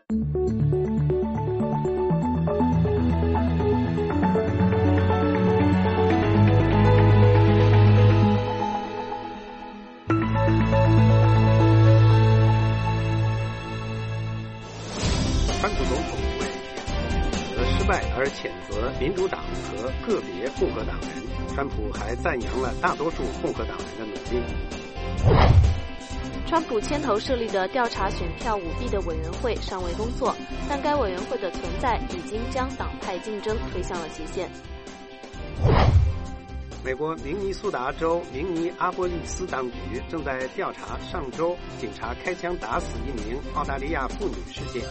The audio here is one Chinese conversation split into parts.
川普总统为选择失败而谴责民主党和个别共和党人，川普还赞扬了大多数共和党人的努力。 川普牵头设立的调查选票舞弊的委员会尚未工作，但该委员会的存在已经将党派竞争推向了极限。 美国明尼苏达州明尼阿波利斯当局正在调查上周警察开枪打死一名澳大利亚妇女事件。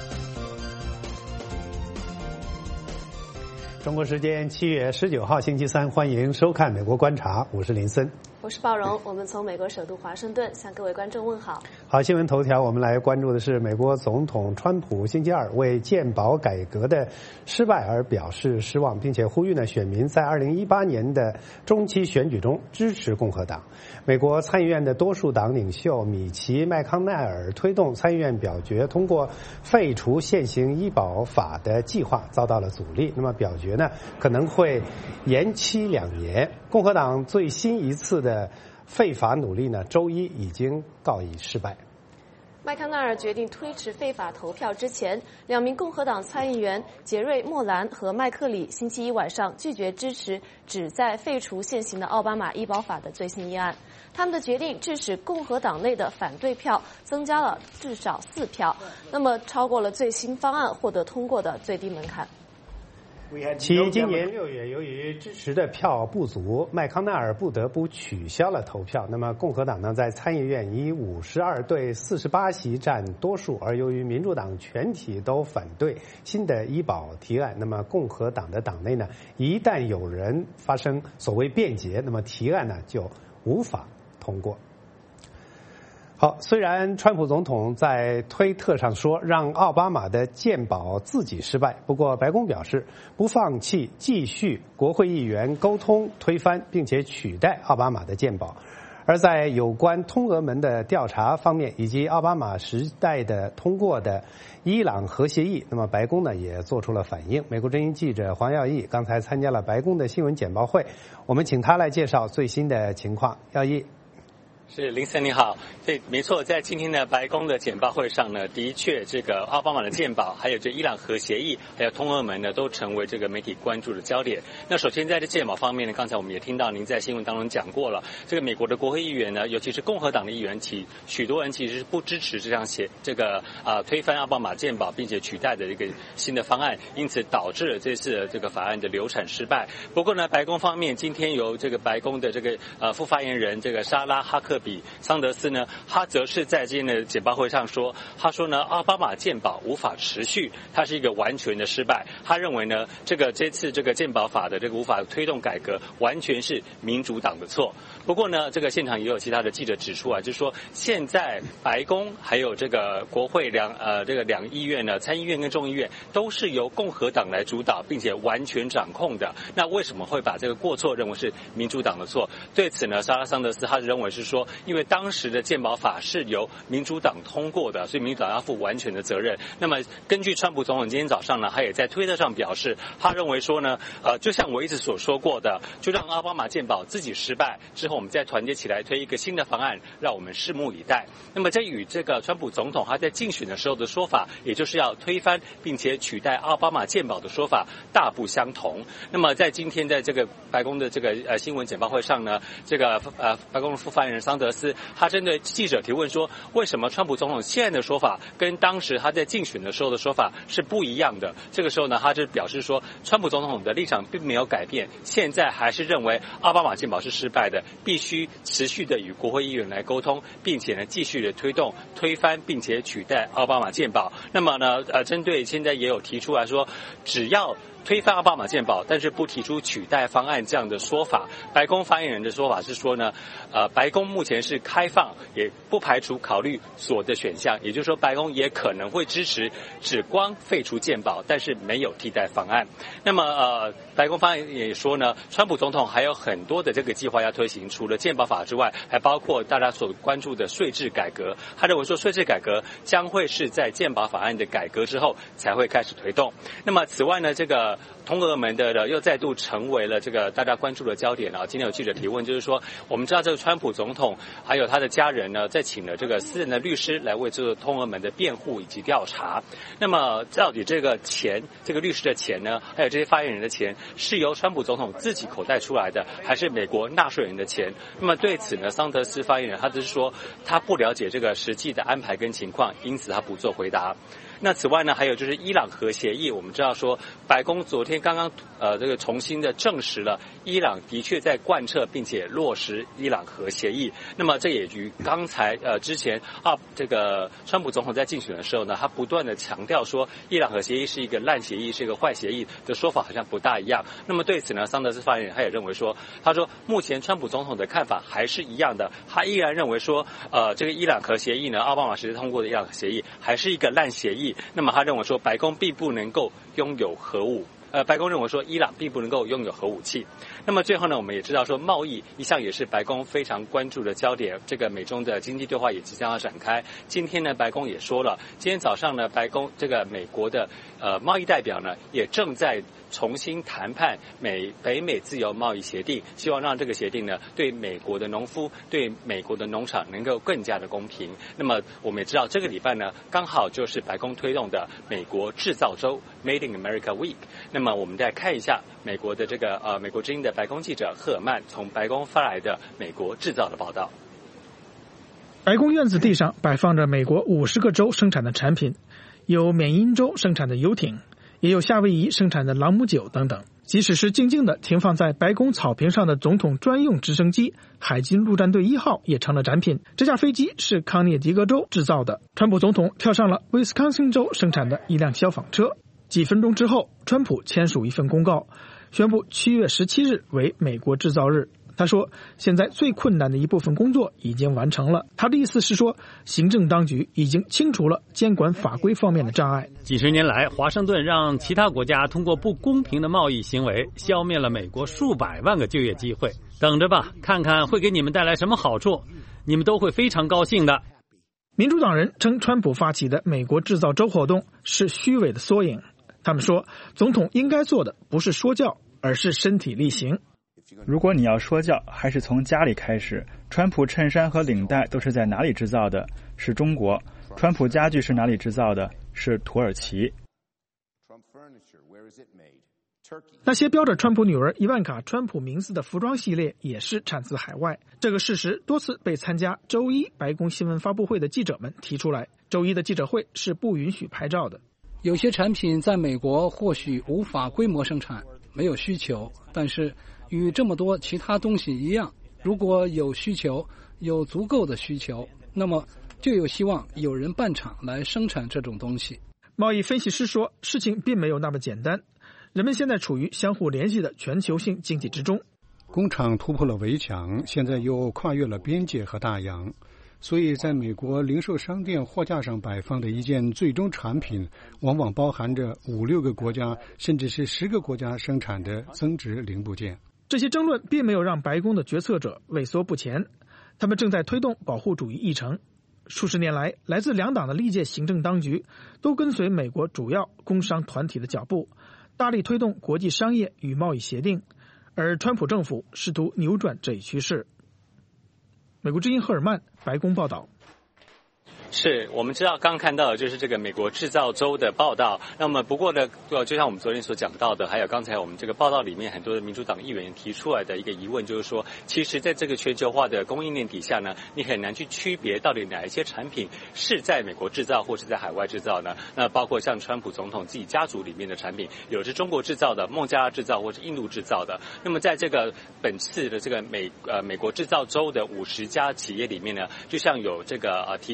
中国时间7月19号星期三，欢迎收看《美国观察》，我是林森， 我是鲍荣，我们从美国首都华盛顿向各位观众问好。 好，新闻头条，我们来关注的是美国总统川普星期二为健保改革的失败而表示失望，并且呼吁选民在2018年的中期选举中支持共和党。美国参议院的多数党领袖米奇·麦康奈尔推动参议院表决通过废除现行医保法的计划遭到了阻力，那么表决可能会延期2年。共和党最新一次的废法努力周一已经告以失败。 麦康奈尔决定推迟废法投票之前，2名共和党参议员杰瑞·莫兰和麦克里星期一晚上拒绝支持旨在废除现行的奥巴马医保法的最新议案。他们的决定致使共和党内的反对票增加了至少4票，那么超过了最新方案获得通过的最低门槛。 其今年6月，由于支持的票不足，麦康奈尔不得不取消了投票。那么共和党在参议院以52对48席占多数，而由于民主党全体都反对新的医保提案，那么共和党的党内一旦有人发生所谓辩解，那么提案就无法通过。好，虽然川普总统在推特上说让奥巴马的健保自己失败，不过白宫表示不放弃继续国会议员沟通推翻并且取代奥巴马的健保。而在有关通俄门的调查方面，以及奥巴马时代的通过的伊朗核协议，那么白宫也做出了反应。美国之音记者黄耀义刚才参加了白宫的新闻简报会，我们请他来介绍最新的情况。耀义。 是林森你好，对，没错，在今天的白宫的简报会上呢，的确这个奥巴马的健保，还有这伊朗核协议，还有通俄门呢，都成为这个媒体关注的焦点。那首先在这健保方面呢，刚才我们也听到您在新闻当中讲过了，这个美国的国会议员呢，尤其是共和党的议员，许多人其实是不支持这样推翻奥巴马健保并且取代的一个新的方案，因此导致了这次的这个法案的流产失败。不过呢，白宫方面今天由这个白宫的这个副发言人这个莎拉哈克比桑德斯呢，他则是在今天的简报会上说，他说呢，奥巴马健保无法持续，它是一个完全的失败。他认为呢，这次这个健保法的这个无法推动改革，完全是民主党的错。不过呢，这个现场也有其他的记者指出就是说现在白宫还有这个国会两议院呢，参议院跟众议院都是由共和党来主导，并且完全掌控的。那为什么会把这个过错认为是民主党的错？对此呢，莎拉桑德斯他认为是说，因为当时的健保法是由民主党通过的，所以民主党要负完全的责任。那么根据川普总统今天早上呢，他也在推特上表示，他认为说呢，就像我一直所说过的，就让奥巴马健保自己失败之后，我们再团结起来推一个新的方案，让我们拭目以待。那么这与这个川普总统他在竞选的时候的说法，也就是要推翻并且取代奥巴马健保的说法大不相同。那么在今天在这个白宫的这个新闻简报会上呢，这个白宫的副发言人桑德斯，他针对记者提问说，为什么川普总统现在的说法跟当时他在竞选的时候的说法是不一样的？这个时候呢，他就表示说，川普总统的立场并没有改变，现在还是认为奥巴马健保是失败的，必须持续的与国会议员来沟通，并且呢继续的推翻并且取代奥巴马健保。那么呢针对现在也有提出来说，只要推翻奥巴马健保，但是不提出取代方案这样的说法。白宫发言人的说法是说呢，白宫目前前是开放，也不排除考虑锁的选项，也就是说白宫也可能会支持只光废除健保，但是没有替代方案。那么白宫方面也说呢，川普总统还有很多的这个计划要推行，除了健保法之外，还包括大家所关注的税制改革。他认为说税制改革将会是在健保法案的改革之后才会开始推动。那么此外呢，这个通俄门的又再度成为了这个大家关注的焦点啊。今天有记者提问，就是说我们知道这个川普总统还有他的家人呢，在请了这个私人的律师来为这个通俄门的辩护以及调查。那么到底这个钱，这个律师的钱呢，还有这些发言人的钱，是由川普总统自己口袋出来的，还是美国纳税人的钱？那么对此呢，桑德斯发言人他只是说他不了解这个实际的安排跟情况，因此他不做回答。那此外呢，还有就是伊朗核协议，我们知道说白宫昨天刚刚这个重新的证实了伊朗的确在贯彻并且落实伊朗核协议。那么这也与刚才之前这个川普总统在竞选的时候呢，他不断的强调说伊朗核协议是一个烂协议，是一个坏协议的说法好像不大一样。那么对此呢，桑德斯发言人他也认为说，他说目前川普总统的看法还是一样的，他依然认为说这个伊朗核协议呢，奥巴马时通过的伊朗核协议还是一个烂协议。那么他认为说白宫并不能够拥有核武。白宫认为说伊朗并不能够拥有核武器。那么最后呢，我们也知道说贸易一向也是白宫非常关注的焦点，这个美中的经济对话也即将要展开。今天呢，白宫也说了，今天早上呢，白宫这个美国的贸易代表呢，也正在重新谈判北美自由贸易协定，希望让这个协定呢，对美国的农夫、对美国的农场能够更加的公平。那么我们也知道，这个礼拜呢，刚好就是白宫推动的美国制造周 Made in America Week。那么我们再看一下美国的这个美国之音的白宫记者赫尔曼从白宫发来的美国制造的报道。 白宫院子地上摆放着美国50个州生产的产品，有缅因州生产的游艇，也有夏威夷生产的朗姆酒等等。即使是静静地停放在白宫草坪上的总统专用直升机海军陆战队1号也成了展品。这架飞机是康涅狄格州制造的。川普总统跳上了威斯康星州生产的一辆消防车。几分钟之后，川普签署一份公告，宣布7月17日为美国制造日。他说，现在最困难的一部分工作已经完成了。他的意思是说，行政当局已经清除了监管法规方面的障碍。 几十年来，华盛顿让其他国家通过不公平的贸易行为消灭了美国数百万个就业机会。等着吧，看看会给你们带来什么好处，你们都会非常高兴的。 民主党人称川普发起的美国制造周活动是虚伪的缩影。他们说，总统应该做的不是说教，而是身体力行。 如果你要说教，还是从家里开始。川普衬衫和领带都是在哪里制造的？是中国。川普家具是哪里制造的？是土耳其。 那些标着川普女儿伊万卡·川普名字的服装系列也是产自海外。这个事实多次被参加周一白宫新闻发布会的记者们提出来。周一的记者会是不允许拍照的。 有些产品在美国或许无法规模生产，没有需求，但是与这么多其他东西一样，如果有需求，有足够的需求，那么就有希望有人办厂来生产这种东西。 贸易分析师说，事情并没有那么简单，人们现在处于相互联系的全球性经济之中。 工厂突破了围墙，现在又跨越了边界和大洋，所以在美国零售商店货架上摆放的一件最终产品，往往包含着5-6个国家甚至是10个国家生产的增值零部件。 这些争论并没有让白宫的决策者畏缩不前，他们正在推动保护主义议程。数十年来，来自两党的历届行政当局都跟随美国主要工商团体的脚步，大力推动国际商业与贸易协定，而川普政府试图扭转这一趋势。美国之音赫尔曼，白宫报道。 是我们知道刚看到的就是这个美国制造周的报道。那么不过呢，就像我们昨天所讲到的，还有刚才我们这个报道里面很多的民主党议员提出来的一个疑问，就是说其实在这个全球化的供应链底下呢，你很难去区别到底哪一些产品是在美国制造或是在海外制造呢？那包括像川普总统自己家族里面的产品，有的是中国制造的、孟加拉制造或是印度制造的。那么在这个本次的这个美国制造周的50家企业里面呢，就像有这个提供这个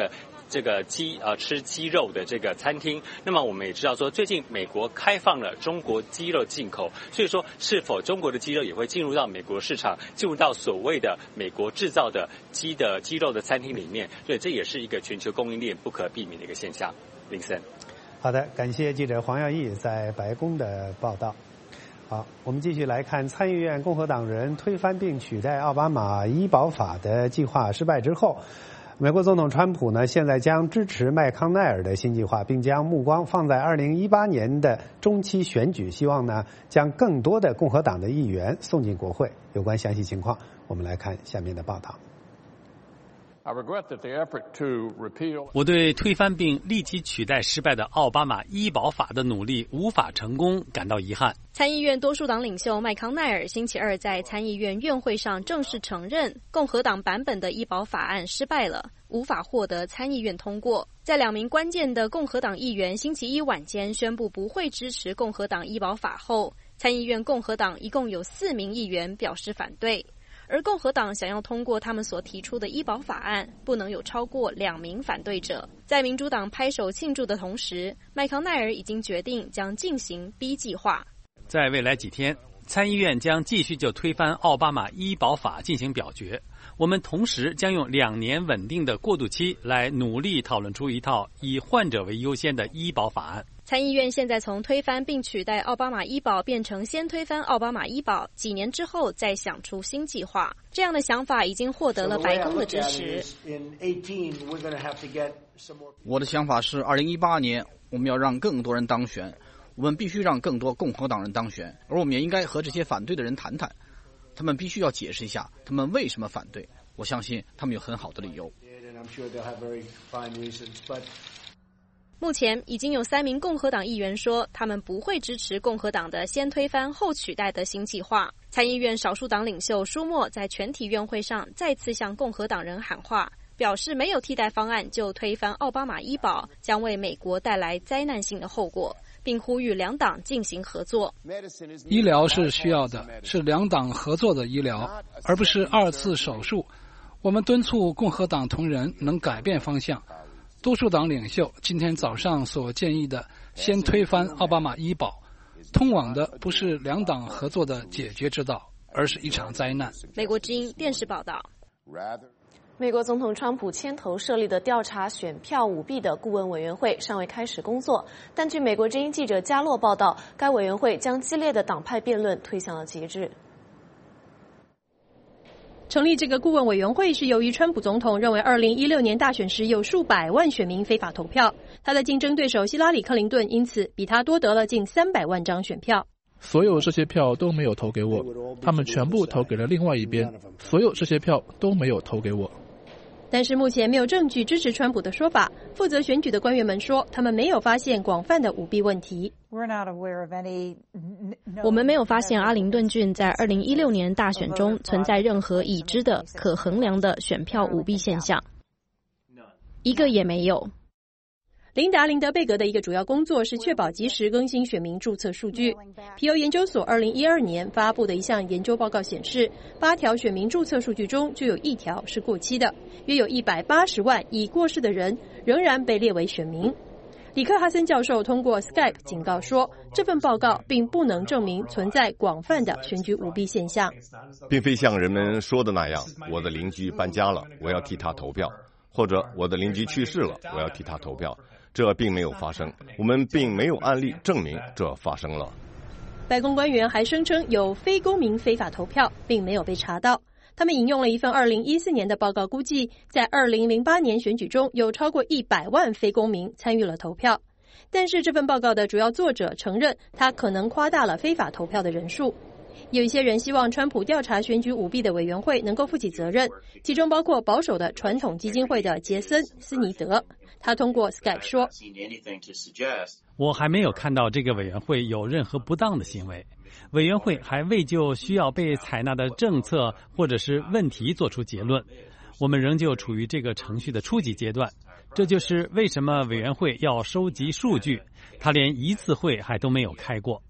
的这个吃鸡肉的这个餐厅。那么我们也知道说，最近美国开放了中国鸡肉进口，所以说是否中国的鸡肉也会进入到美国市场，进入到所谓的美国制造的鸡肉的餐厅里面？所以这也是一个全球供应链不可避免的一个现象。林森， 好的，感谢记者黄耀义在白宫的报道。好，我们继续来看参议院共和党人推翻并取代奥巴马医保法的计划失败之后，美国总统川普呢，现在将支持麦康奈尔的新计划，并将目光放在2018年的中期选举，希望呢将更多的共和党的议员送进国会。有关详细情况，我们来看下面的报道。 我对推翻并立即取代失败的奥巴马医保法的努力无法成功感到遗憾。 参议院多数党领袖麦康奈尔星期二在参议院院会上正式承认，共和党版本的医保法案失败了，无法获得参议院通过。在2名关键的共和党议员星期一晚间宣布不会支持共和党医保法后，参议院共和党一共有4名议员表示反对。而共和党想要通过他们所提出的医保法案，不能有超过2名反对者。在民主党拍手庆祝的同时，麦康奈尔已经决定将进行 B 计划。 在未来几天，参议院将继续就推翻奥巴马医保法进行表决。我们同时将用2年稳定的过渡期来努力讨论出一套以患者为优先的医保法案。 参议院现在从推翻并取代奥巴马医保变成先推翻奥巴马医保，几年之后再想出新计划。这样的想法已经获得了白宫的支持。 我的想法是2018年我们要让更多人当选，我们必须让更多共和党人当选，而我们也应该和这些反对的人谈谈，他们必须要解释一下他们为什么反对。我相信他们有很好的理由。 目前已经有3名共和党议员说，他们不会支持共和党的先推翻后取代的新计划。参议院少数党领袖舒默在全体院会上再次向共和党人喊话，表示没有替代方案就推翻奥巴马医保将为美国带来灾难性的后果，并呼吁2党进行合作。 医疗是需要的，是2党合作的医疗，而不是2次手术。我们敦促共和党同仁能改变方向。多数党领袖今天早上所建议的先推翻奥巴马医保，通往的不是2党合作的解决之道，而是一场灾难。 美国之音电视报道。 美国总统川普牵头设立的调查选票舞弊的顾问委员会尚未开始工作，但据美国之音记者加洛报道，该委员会将激烈的党派辩论推向了极致。 成立这个顾问委员会是由于川普总统认为2016年大选时有数百万选民非法投票，他的竞争对手希拉里·克林顿因此比他多得了近300万张选票。 所有这些票都没有投给我，他们全部投给了另外一边，所有这些票都没有投给我。 但是目前没有证据支持川普的说法。负责选举的官员们说，他们没有发现广泛的舞弊问题。 我们没有发现阿灵顿郡在2016年大选中存在任何已知的可衡量的选票舞弊现象，一个也没有。 琳达·林德贝格的一个主要工作是确保及时更新选民注册数据。皮尤研究所2012年发布的一项研究报告显示，8条选民注册数据中就有1条是过期的，约有180万已过世的人仍然被列为选民。里克哈森教授通过 Skype 警告说，这份报告并不能证明存在广泛的选举舞弊现象， 并非像人们说的那样，我的邻居搬家了，我要替他投票，或者我的邻居去世了，我要替他投票。这并没有发生，我们并没有案例证明这发生了。 白宫官员还声称有非公民非法投票，并没有被查到。他们引用了一份2014年的报告，估计在2008年选举中有超过100万非公民参与了投票。但是这份报告的主要作者承认，他可能夸大了非法投票的人数。有一些人希望川普调查选举舞弊的委员会能够负起责任，其中包括保守的传统基金会的杰森·斯尼德。他通过 Skype 说， 我还没有看到这个委员会有任何不当的行为，委员会还未就需要被采纳的政策或者是问题做出结论，我们仍旧处于这个程序的初级阶段。这就是为什么委员会要收集数据，他连1次会还都没有开过。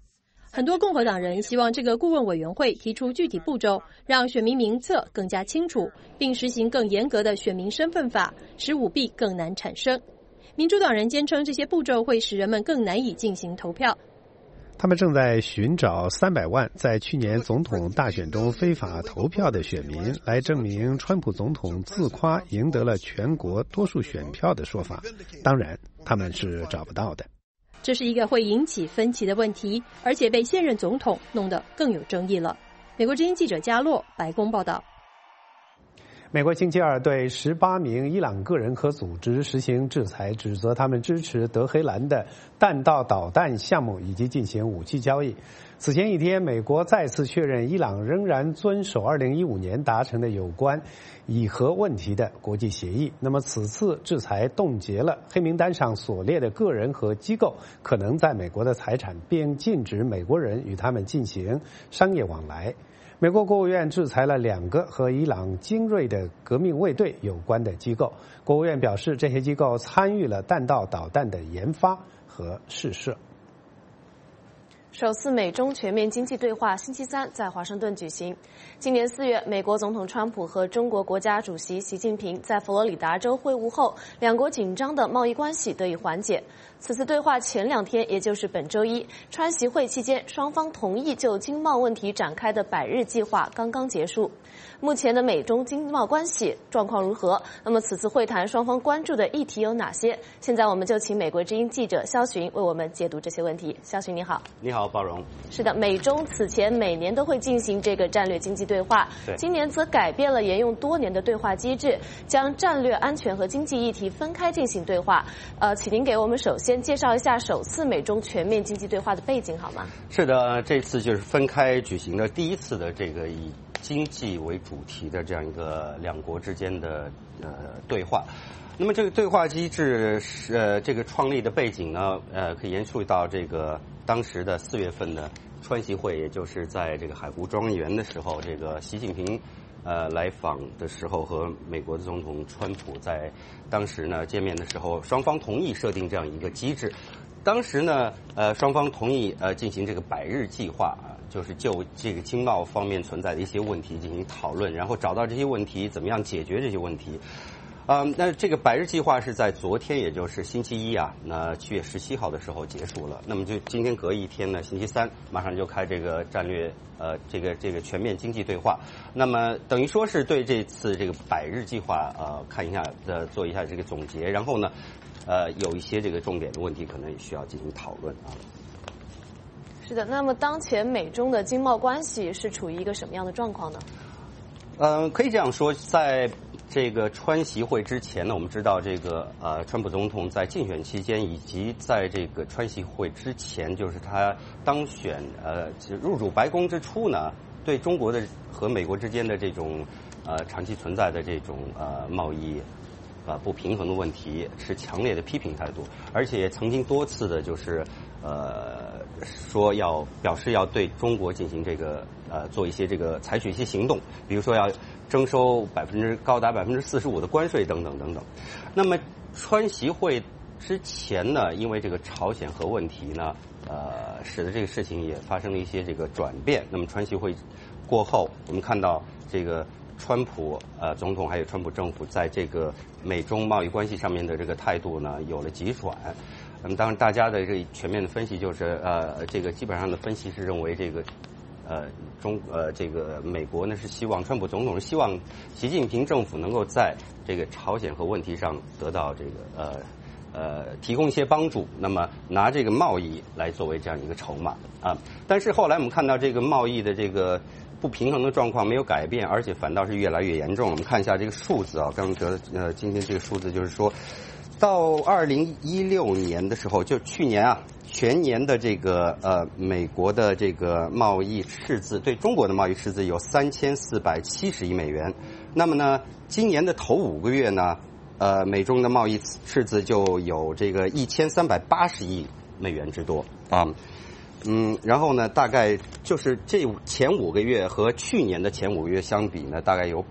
很多共和党人希望这个顾问委员会提出具体步骤，让选民名册更加清楚，并实行更严格的选民身份法，使舞弊更难产生。民主党人坚称这些步骤会使人们更难以进行投票。 他们正在寻找300万在去年总统大选中非法投票的选民，来证明川普总统自夸赢得了全国多数选票的说法。当然，他们是找不到的。 这是一个会引起分歧的问题，而且被现任总统弄得更有争议了。美国之音记者加洛，白宫报道。 美国星期二对18名伊朗个人和组织实行制裁，指责他们支持德黑兰的弹道导弹项目以及进行武器交易。此前一天，美国再次确认伊朗仍然遵守2015年达成的有关以核问题的国际协议。那么此次制裁冻结了黑名单上所列的个人和机构可能在美国的财产，并禁止美国人与他们进行商业往来。美国国务院制裁了2个和伊朗精锐的革命卫队有关的机构。国务院表示，这些机构参与了弹道导弹的研发和试射。 首次美中全面经济对话星期三在华盛顿举行。今年4月，美国总统川普和中国国家主席习近平在佛罗里达州会晤后，两国紧张的贸易关系得以缓解。此次对话前2天，也就是本周一，川习会期间，双方同意就经贸问题展开的100日计划刚刚结束。目前的美中经贸关系状况如何？那么此次会谈双方关注的议题有哪些？现在我们就请美国之音记者肖寻为我们解读这些问题。肖寻你好。 你好，包容。 是的，美中此前每年都会进行这个战略经济对话，今年则改变了沿用多年的对话机制，将战略安全和经济议题分开进行对话。请您给我们首先介绍一下首次美中全面经济对话的背景好吗？ 是的，这次就是分开举行的第一次的这个以经济为主题的这样一个两国之间的对话。那么这个对话机制是这个创立的背景呢，可以延续到这个当时的4月份的川习会，也就是在这个海湖庄园的时候，这个习近平来访的时候，和美国的总统川普在当时呢见面的时候，双方同意设定这样一个机制。当时呢，双方同意进行这个100日计划就是就这个经贸方面存在的一些问题进行讨论，然后找到这些问题怎么样解决这些问题。那这个100日计划是在昨天，也就是星期一那7月17号的时候结束了。那么就今天隔一天呢，星期三马上就开这个战略这个全面经济对话。那么等于说是对这次这个100日计划看一下做一下这个总结，然后呢有一些这个重点的问题可能也需要进行讨论是的，那么当前美中的经贸关系是处于一个什么样的状况呢？ 可以这样说，在这个川习会之前呢，我们知道这个川普总统在竞选期间以及在这个川习会之前，就是他当选入主白宫之初呢，对中国的和美国之间的这种长期存在的这种贸易不平衡的问题是强烈的批评态度，而且也曾经多次的就是说表示要对中国进行这个做一些这个采取一些行动，比如说要征收高达45%的关税等等等等。那么川习会之前呢，因为这个朝鲜核问题呢，使得这个事情也发生了一些这个转变。那么川习会过后，我们看到这个川普总统还有川普政府在这个美中贸易关系上面的这个态度呢有了急转。那么当然大家的这全面的分析就是这个基本上的分析是认为这个这个美国呢是希望川普总统是希望习近平政府能够在这个朝鲜核问题上得到这个提供一些帮助，那么拿这个贸易来作为这样一个筹码但是后来我们看到这个贸易的这个不平衡的状况没有改变，而且反倒是越来越严重。我们看一下这个数字刚刚今天这个数字就是说，到2016年的时候，就去年全年的这个美国的这个贸易赤字，对中国的贸易赤字有3470亿美元。那么呢，今年的头5个月呢，美中的贸易赤字就有这个1380亿美元之多然后呢，大概就是这前5个月和去年的前5个月相比呢，大概有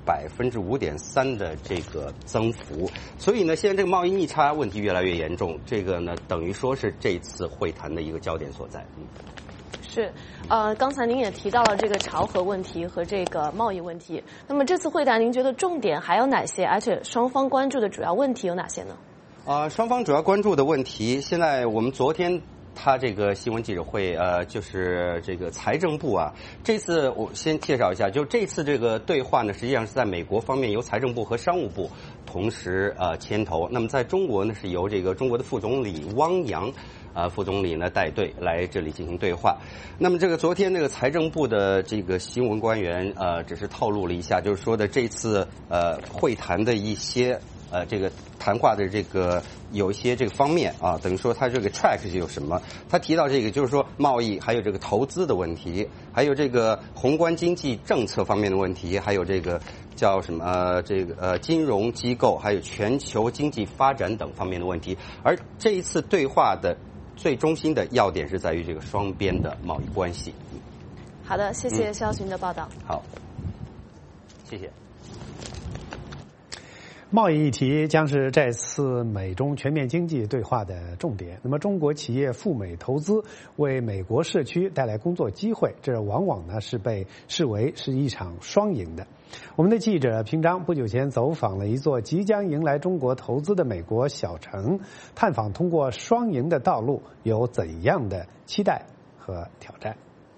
5.3%的这个增幅。所以呢，现在这个贸易逆差问题越来越严重，这个呢等于说是这次会谈的一个焦点所在。 是，刚才您也提到了这个朝核问题和这个贸易问题。那么这次会谈，您觉得重点还有哪些？而且双方关注的主要问题有哪些呢？ 双方主要关注的问题，现在我们昨天他这个新闻记者会，就是这个财政部啊，这次我先介绍一下，就这次这个对话呢，实际上是在美国方面由财政部和商务部同时牵头，那么在中国呢是由这个中国的副总理汪洋。副总理呢带队来这里进行对话。那么这个昨天这个财政部的这个新闻官员只是透露了一下，就是说的这次会谈的一些这个谈话的这个有一些这个方面啊，等于说他这个 track 是有什么？他提到这个就是说贸易，还有这个投资的问题，还有这个宏观经济政策方面的问题，还有这个叫什么金融机构，还有全球经济发展等方面的问题。而这一次对话的最中心的要点是在于这个双边的贸易关系。 好的，谢谢肖群的报道。 好，谢谢。 贸易议题将是这次美中全面经济对话的重点。那么，中国企业赴美投资，为美国社区带来工作机会，这往往呢是被视为是一场双赢的。我们的记者平章不久前走访了一座即将迎来中国投资的美国小城，探访通过双赢的道路有怎样的期待和挑战。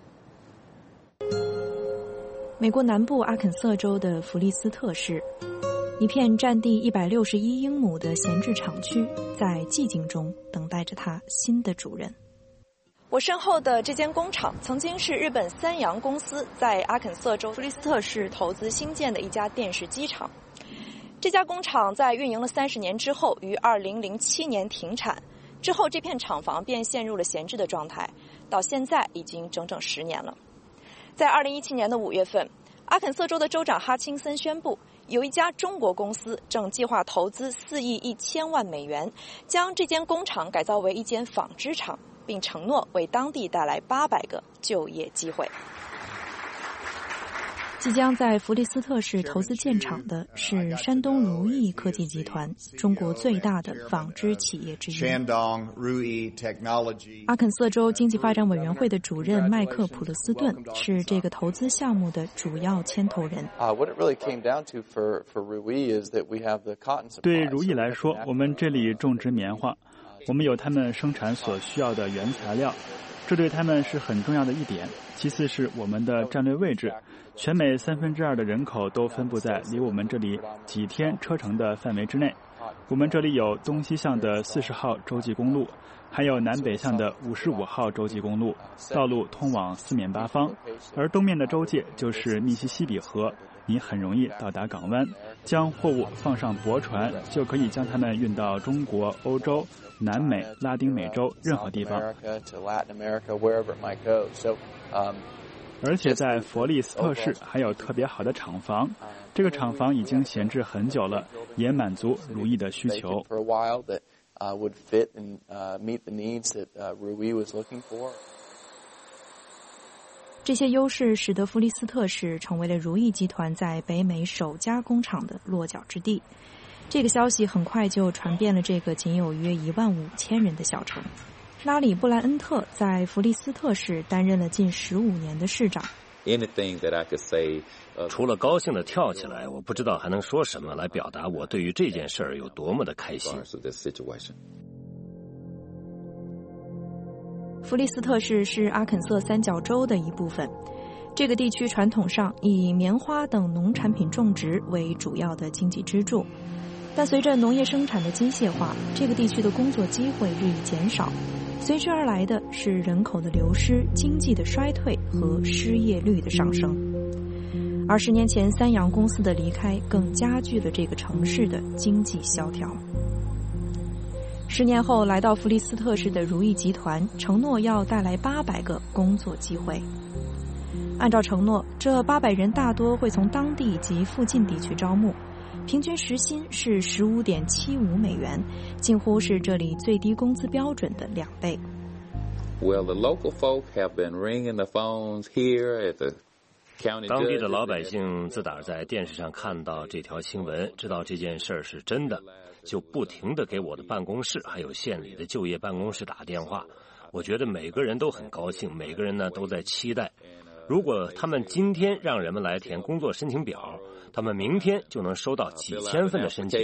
美国南部阿肯色州的弗利斯特市，一片占地161英亩的闲置厂区，在寂静中等待着它新的主人。 我身后的这间工厂曾经是日本三洋公司在阿肯色州弗利斯特市投资兴建的一家电视机厂。这家工厂在运营了30年之后，于2007年停产。之后，这片厂房便陷入了闲置的状态，到现在已经整整10年了。在2017年的5月份，阿肯色州的州长哈钦森宣布，有一家中国公司正计划投资4亿1000万美元，将这间工厂改造为一间纺织厂，并承诺为当地带来800个就业机会。 即将在弗利斯特市投资建厂的是山东如意科技集团，中国最大的纺织企业之一。阿肯色州经济发展委员会的主任麦克普勒斯顿是这个投资项目的主要牵头人。 对如意来说，我们这里种植棉花，我们有他们生产所需要的原材料，这对他们是很重要的一点。其次是我们的战略位置，全美2/3的人口都分布在离我们这里几天车程的范围之内。我们这里有东西向的40号洲际公路，还有南北向的55号洲际公路，道路通往4面8方。而东面的州界就是密西西比河，你很容易到达港湾，将货物放上驳船，就可以将它们运到中国、欧洲、南美、拉丁美洲任何地方。而且在佛利斯特市还有特别好的厂房，这个厂房已经闲置很久了，也满足如意的需求。 这些优势使得弗利斯特市成为了如意集团在北美首家工厂的落脚之地。这个消息很快就传遍了这个仅有约15000人的小城。拉里·布莱恩特在弗利斯特市担任了近15年的市长。 除了高兴地跳起来，我不知道还能说什么来表达我对于这件事儿有多么的开心。 弗利斯特市是阿肯色三角洲的一部分，这个地区传统上以棉花等农产品种植为主要的经济支柱，但随着农业生产的机械化，这个地区的工作机会日益减少，随之而来的是人口的流失、经济的衰退和失业率的上升。20年前三洋公司的离开更加剧了这个城市的经济萧条。10年后来到弗利斯特市的如意集团承诺要带来800个工作机会。按照承诺，这800人大多会从当地及附近地区招募，平均时薪是15.75美元，近乎是这里最低工资标准的2倍。 当地的老百姓自打在电视上看到这条新闻，知道这件事儿是真的，就不停地给我的办公室还有县里的就业办公室打电话， 我觉得每个人都很高兴，每个人呢都在期待。如果他们今天让人们来填工作申请表，他们明天就能收到几千份的申请。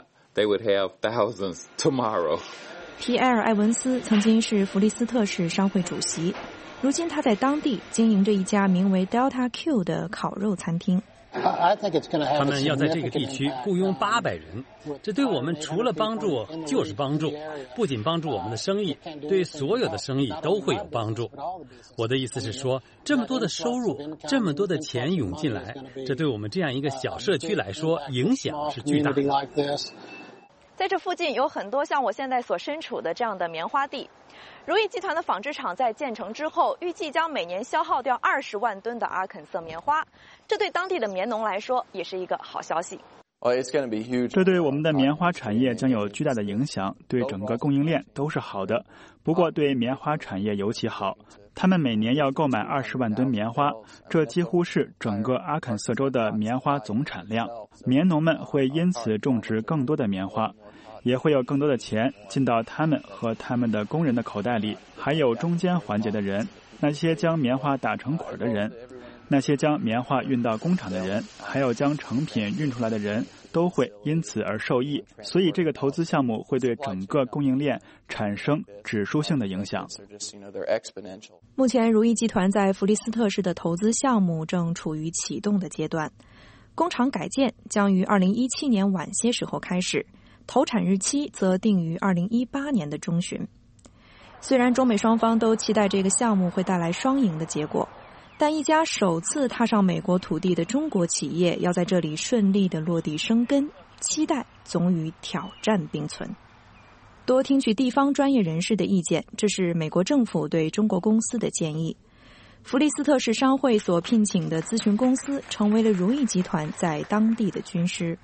皮埃尔·埃文斯曾经是弗利斯特市商会主席，如今他在当地经营着一家名为 Delta Q 的烤肉餐厅。 他们要在这个地区雇佣800人，这对我们除了帮助就是帮助，不仅帮助我们的生意，对所有的生意都会有帮助。我的意思是说，这么多的收入，这么多的钱涌进来，这对我们这样一个小社区来说影响是巨大的。 在这附近有很多像我现在所身处的这样的棉花地。如意集团的纺织厂在建成之后，预计将每年消耗掉20万吨的阿肯色棉花，这对当地的棉农来说也是一个好消息。 这对我们的棉花产业将有巨大的影响，对整个供应链都是好的。不过对棉花产业尤其好，他们每年要购买20万吨棉花，这几乎是整个阿肯色州的棉花总产量。棉农们会因此种植更多的棉花，也会有更多的钱进到他们和他们的工人的口袋里，还有中间环节的人，那些将棉花打成捆的人，那些将棉花运到工厂的人，还有将成品运出来的人，都会因此而受益。所以这个投资项目会对整个供应链产生指数性的影响。 目前如意集团在弗利斯特市的投资项目正处于启动的阶段，工厂改建将于2017年晚些时候开始，投产日期则定于2018年的中旬。虽然中美双方都期待这个项目会带来双赢的结果，但一家首次踏上美国土地的中国企业要在这里顺利地落地生根，期待总与挑战并存。多听取地方专业人士的意见，这是美国政府对中国公司的建议。弗利斯特市商会所聘请的咨询公司成为了如意集团在当地的军师。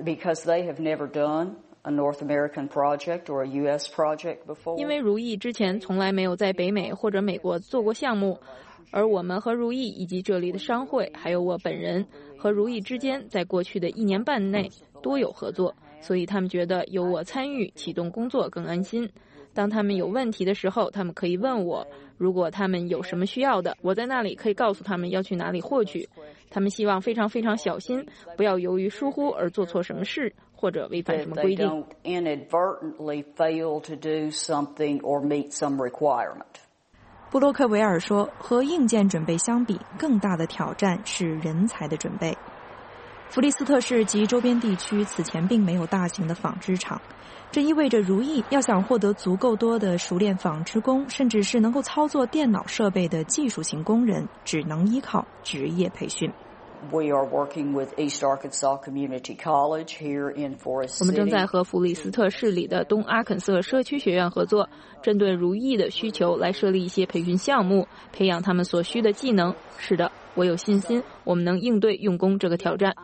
因为如意之前从来没有在北美或者美国做过项目，而我们和如意以及这里的商会还有我本人和如意之间在过去的1年半内多有合作，所以他们觉得有我参与启动工作更安心。当他们有问题的时候，他们可以问我，如果他们有什么需要的，我在那里可以告诉他们要去哪里获取。他们希望非常非常小心，不要由于疏忽而做错什么事或者违反什么规定。 布洛克维尔说，和硬件准备相比，更大的挑战是人才的准备。弗利斯特市及周边地区此前并没有大型的纺织厂，这意味着如意要想获得足够多的熟练纺织工，甚至是能够操作电脑设备的技术型工人，只能依靠职业培训。 我们正在和弗利斯特市里的东阿肯色社区学院合作，针对如意的需求来设立一些培训项目，培养他们所需的技能。是的，我有信心我们能应对用工这个挑战。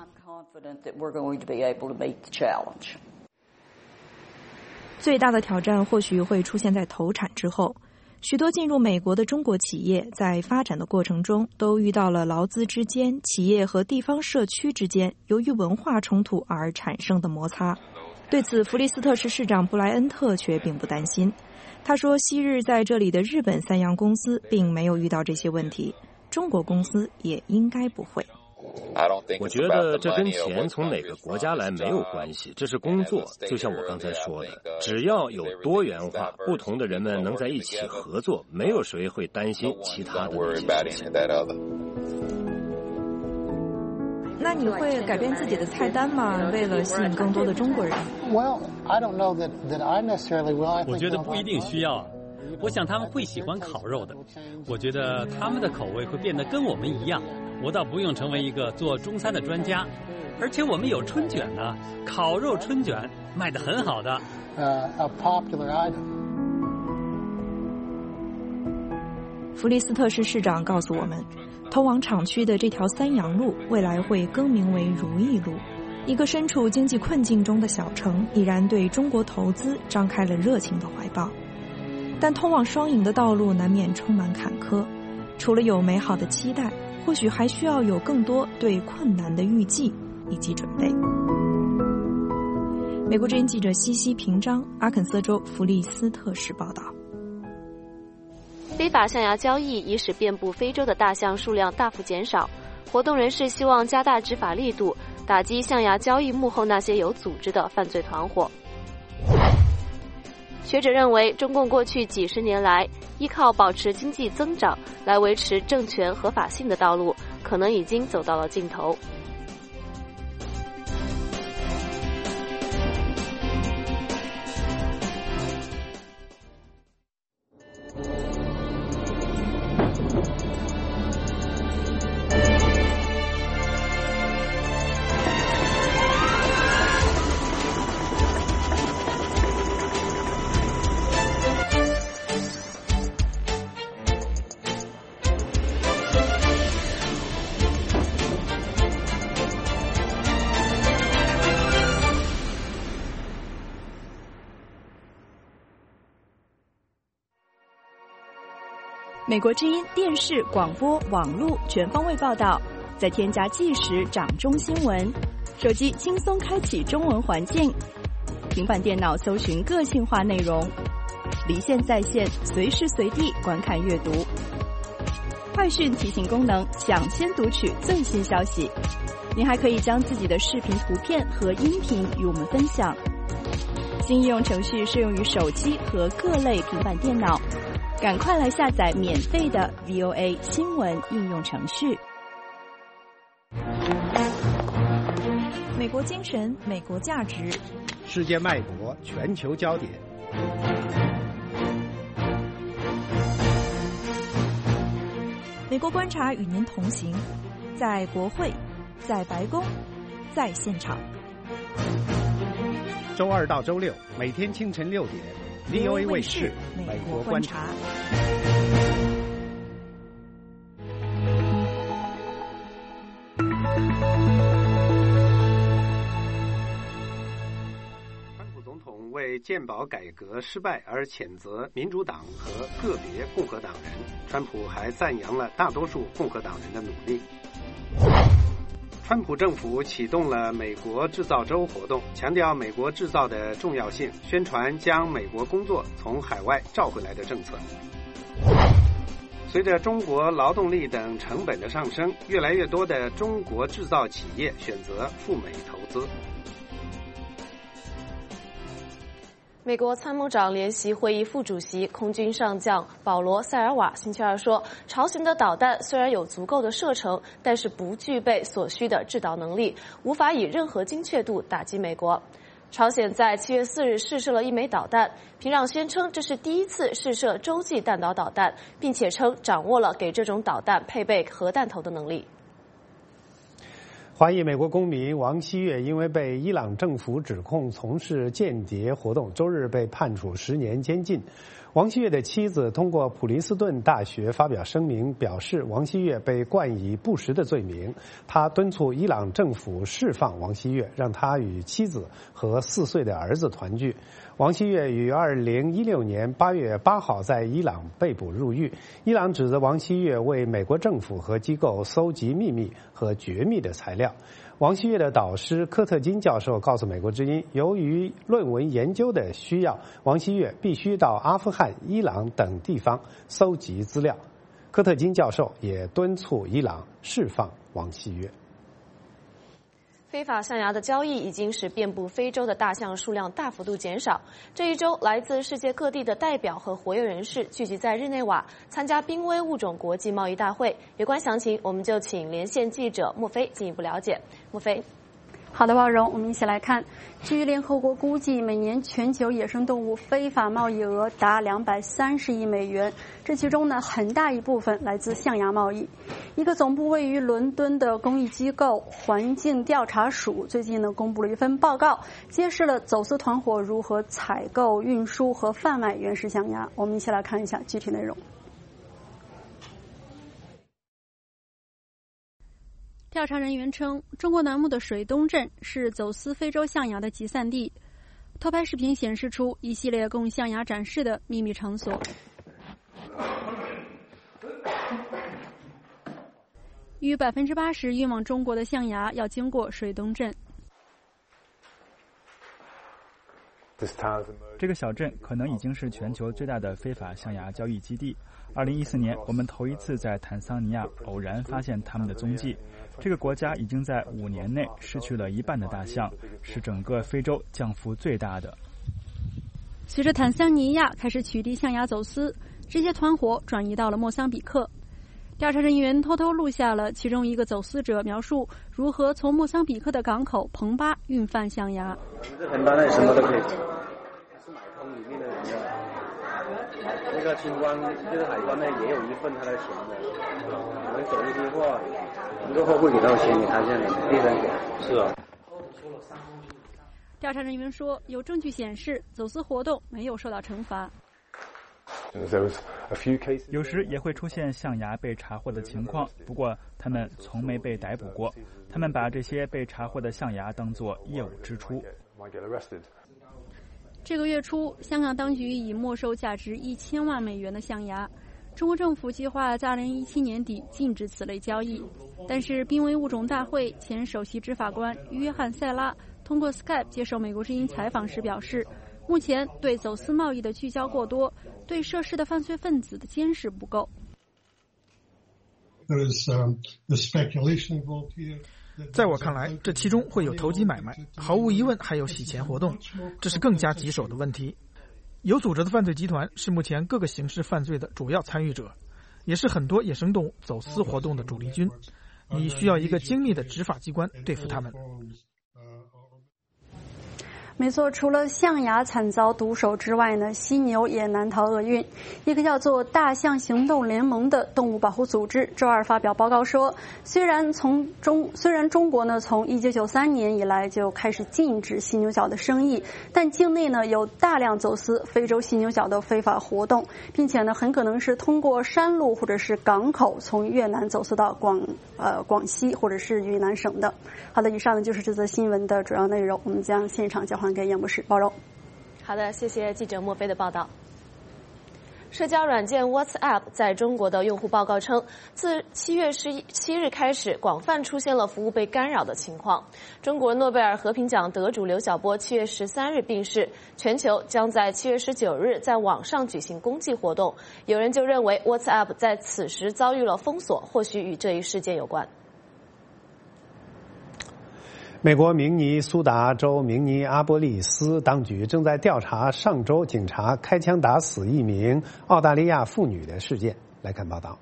最大的挑战或许会出现在投产之后。许多进入美国的中国企业在发展的过程中都遇到了劳资之间、企业和地方社区之间由于文化冲突而产生的摩擦。对此，弗利斯特市市长布莱恩特却并不担心。他说，昔日在这里的日本三洋公司并没有遇到这些问题，中国公司也应该不会。 我觉得这跟钱从哪个国家来没有关系，这是工作。就像我刚才说的，只要有多元化，不同的人们能在一起合作，没有谁会担心其他的那些事情。 那你会改变自己的菜单吗？为了吸引更多的中国人？ 我觉得不一定需要。我想他们会喜欢烤肉的。我觉得他们的口味会变得跟我们一样。我倒不用成为一个做中餐的专家，而且我们有春卷呢，烤肉春卷卖得很好的。 弗利斯特市市长告诉我们，通往厂区的这条三洋路未来会更名为如意路。一个身处经济困境中的小城，已然对中国投资张开了热情的怀抱。但通往双赢的道路难免充满坎坷，除了有美好的期待，或许还需要有更多对困难的预计以及准备。美国之音记者西西平章，阿肯色州弗利斯特市报道。 非法象牙交易已使遍布非洲的大象数量大幅减少。活动人士希望加大执法力度，打击象牙交易幕后那些有组织的犯罪团伙。学者认为，中共过去几十年来依靠保持经济增长来维持政权合法性的道路，可能已经走到了尽头。 美国之音电视、广播、网络全方位报道，再添加即时掌中新闻，手机轻松开启中文环境，平板电脑搜寻个性化内容，离线在线，随时随地观看阅读。快讯提醒功能，抢先读取最新消息。您还可以将自己的视频、图片和音频与我们分享。新应用程序适用于手机和各类平板电脑。赶快来下载免费的 VOA 新闻应用程序。美国精神，美国价值， 世界脉搏，全球焦点。 美国观察与您同行，在国会，在白宫，在现场。 周二到周六，每天清晨6点。VOA 卫视美国观察。 川普总统为健保改革失败而谴责民主党和个别共和党人，川普还赞扬了大多数共和党人的努力。川普政府启动了美国制造周活动，强调美国制造的重要性，宣传将美国工作从海外召回来的政策。随着中国劳动力等成本的上升，越来越多的中国制造企业选择赴美投资。 美国参谋长联席会议副主席空军上将保罗·塞尔瓦星期二说，朝鲜的导弹虽然有足够的射程，但是不具备所需的制导能力，无法以任何精确度打击美国。朝鲜在7月4日试射了1枚导弹，平壤宣称这是第一次试射洲际弹道导弹，并且称掌握了给这种导弹配备核弹头的能力。 华裔美国公民王希月因为被伊朗政府指控从事间谍活动，周日被判处10年监禁。王希月的妻子通过普林斯顿大学发表声明，表示王希月被冠以不实的罪名。他敦促伊朗政府释放王希月，让他与妻子和4岁的儿子团聚。王希月于2016年8月8号在伊朗被捕入狱。伊朗指责王希月为美国政府和机构搜集秘密和绝密的材料。王希月的导师科特金教授告诉美国之音，由于论文研究的需要，王希月必须到阿富汗、伊朗等地方搜集资料。科特金教授也敦促伊朗释放王希月。 非法象牙的交易已经使遍布非洲的大象数量大幅度减少。这一周，来自世界各地的代表和活跃人士聚集在日内瓦，参加濒危物种国际贸易大会。有关详情，我们就请连线记者莫飞进一步了解。莫飞。 好的，王荣，我们一起来看。据联合国估计，每年全球野生动物非法贸易额达230亿美元，这其中呢，很大一部分来自象牙贸易。一个总部位于伦敦的公益机构环境调查署最近呢，公布了一份报告，揭示了走私团伙如何采购、运输和贩卖原始象牙。我们一起来看一下具体内容。调查人员称，中国南部的水东镇是走私非洲象牙的集散地。偷拍视频显示出一系列供象牙展示的秘密场所。逾80%运往中国的象牙要经过水东镇。 这个小镇可能已经是全球最大的非法象牙交易基地。2014年，我们头一次在坦桑尼亚偶然发现他们的踪迹。这个国家已经在5年内失去了1半的大象，是整个非洲降幅最大的。 随着坦桑尼亚开始取缔象牙走私，这些团伙转移到了莫桑比克。调查人员偷偷录下了其中一个走私者描述如何从莫桑比克的港口彭巴运贩象牙。 彭巴那里什么都可以吃，是买通里面的人的。那个清关就是海关那也有一份他的钱的，我们走一批货，一个货会给到钱，你看这样的第三点是啊。 调查人员说，有证据显示走私活动没有受到惩罚。 有时也会出现象牙被查获的情况，不过他们从没被逮捕过。他们把这些被查获的象牙当作业务支出。 这个月初，香港当局已没收价值1000万美元的象牙。中国政府计划在2017年底禁止此类交易，但是濒危物种大会前首席执法官约翰·塞拉通过 Skype 接受美国之音采访时表示，目前对走私贸易的聚焦过多，对涉事的犯罪分子的监视不够。 在我看来，这其中会有投机买卖，毫无疑问还有洗钱活动，这是更加棘手的问题。有组织的犯罪集团是目前各个刑事犯罪的主要参与者，也是很多野生动物走私活动的主力军。你需要一个精密的执法机关对付他们。 没错，除了象牙惨遭毒手之外呢，犀牛也难逃厄运。一个叫做大象行动联盟的动物保护组织周二发表报告说，虽然中国呢从1993年以来就开始禁止犀牛角的生意，但境内呢有大量走私非洲犀牛角的非法活动，并且呢很可能是通过山路或者是港口从越南走私到广西或者是云南省的。好的，以上呢就是这则新闻的主要内容，我们将现场交还给演播室包容。 好的，谢谢记者莫非的报道。社交软件 WhatsApp 在中国的用户报告称，自7月17日开始，广泛出现了服务被干扰的情况。中国诺贝尔和平奖得主刘晓波7月13日病逝，全球将在7月19日在网上举行公祭活动。有人就认为 WhatsApp 在此时遭遇了封锁，或许与这一事件有关。 美国明尼苏达州明尼阿波利斯当局正在调查上周警察开枪打死一名澳大利亚妇女的事件。来看报道。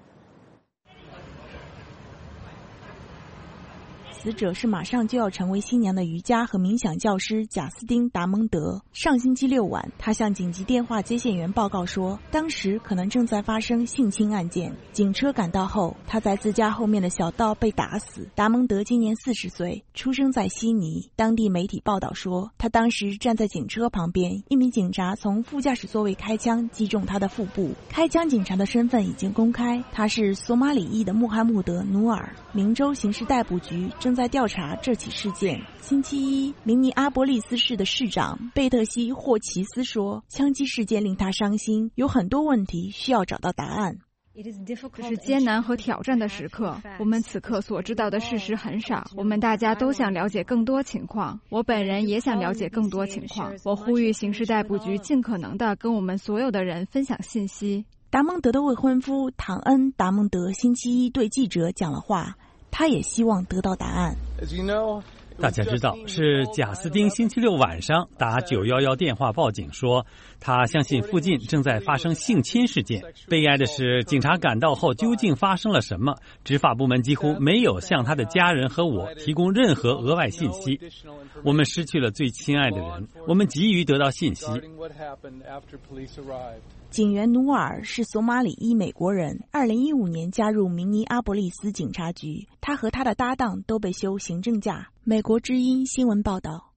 死者是马上就要成为新娘的瑜伽和冥想教师贾斯汀·达蒙德。上星期六晚，他向紧急电话接线员报告说，当时可能正在发生性侵案件。警车赶到后，他在自家后面的小道被打死。达蒙德今年40岁，出生在悉尼。当地媒体报道说，他当时站在警车旁边，一名警察从副驾驶座位开枪击中他的腹部。开枪警察的身份已经公开，他是索马里裔的穆罕默德·努尔。明州刑事逮捕局正在调查这起事件。星期一，明尼阿波利斯市的市长贝特西·霍奇斯说，枪击事件令他伤心，有很多问题需要找到答案。 这是艰难和挑战的时刻，我们此刻所知道的事实很少，我们大家都想了解更多情况，我本人也想了解更多情况。我呼吁刑事逮捕局尽可能地跟我们所有的人分享信息。 达蒙德的未婚夫唐恩·达蒙德星期一对记者讲了话，他也希望得到答案。 大家知道，是贾斯汀星期六晚上打911电话报警说，他相信附近正在发生性侵事件。悲哀的是，警察赶到后究竟发生了什么？执法部门几乎没有向他的家人和我提供任何额外信息。我们失去了最亲爱的人，我们急于得到信息。 警员努尔是索马里裔美国人，2015年加入明尼阿波利斯警察局。他和他的搭档都被休行政假。美国之音新闻报道。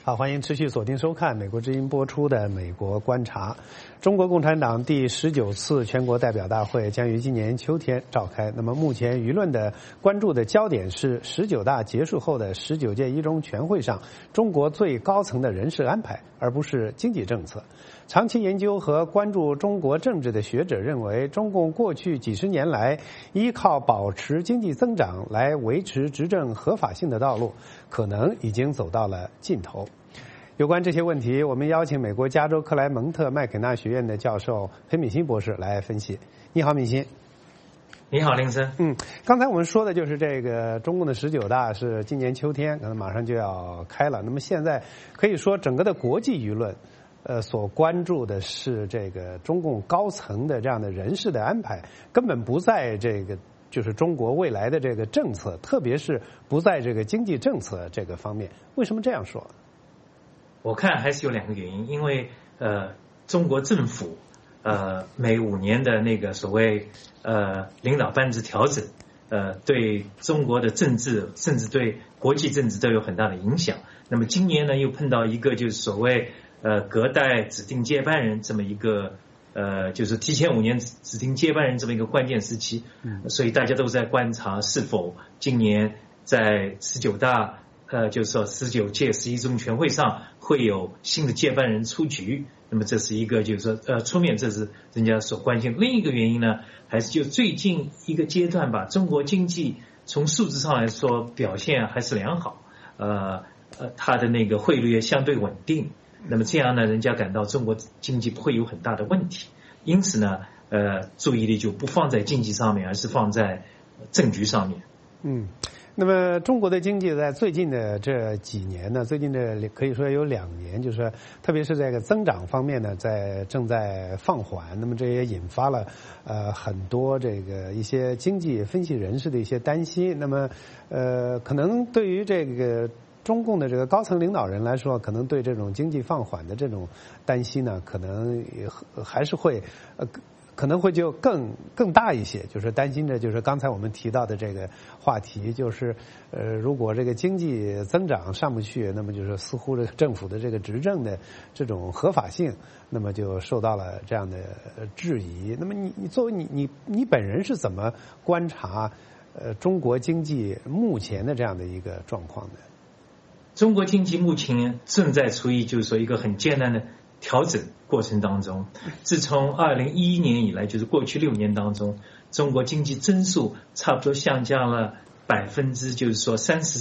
好，欢迎持续锁定收看美国之音播出的《美国观察》。中国共产党第19次全国代表大会将于今年秋天召开。那么目前舆论的关注的焦点是19大结束后的19届一中全会上中国最高层的人事安排，而不是经济政策。长期研究和关注中国政治的学者认为，中共过去几十年来依靠保持经济增长来维持执政合法性的道路，可能已经走到了尽头。有关这些问题，我们邀请美国加州克莱蒙特麦肯纳学院的教授裴敏欣博士来分析。你好，敏欣。 你好，林森。 刚才我们说的就是这个中共的19大是今年秋天，可能马上就要开了。那么现在可以说整个的国际舆论所关注的是这个中共高层的这样的人事的安排，根本不在这个就是中国未来的这个政策，特别是不在这个经济政策这个方面。为什么这样说？ 我看还是有2个原因，因为中国政府每5年的那个所谓领导班子调整，对中国的政治甚至对国际政治都有很大的影响。那么今年呢又碰到一个就是所谓隔代指定接班人这么一个就是提前5年指定接班人这么一个关键时期，所以大家都在观察是否今年在19大就是说19届11中全会上会有新的接班人出局。那么这是一个就是说出面，这是人家所关心。另一个原因呢，还是就最近一个阶段吧，中国经济从数字上来说表现还是良好，它的那个汇率也相对稳定。那么这样呢，人家感到中国经济不会有很大的问题，因此呢，注意力就不放在经济上面，而是放在政局上面。 那么中国的经济在最近的这几年呢，最近的可以说有2年，就是说特别是这个增长方面呢，正在放缓。那么这也引发了很多这个一些经济分析人士的一些担心。那么可能对于这个中共的这个高层领导人来说，可能对这种经济放缓的这种担心呢，可能还是会可能会就更大一些，就是担心着就是刚才我们提到的这个话题，就是如果这个经济增长上不去，那么就是似乎这个政府的这个执政的这种合法性，那么就受到了这样的质疑。那么你作为你本人是怎么观察中国经济目前的这样的一个状况的？ 中国经济目前正在处于就是说一个很艰难的调整过程当中。自从2011年以来，就是过去6年当中，中国经济增速差不多下降了就是说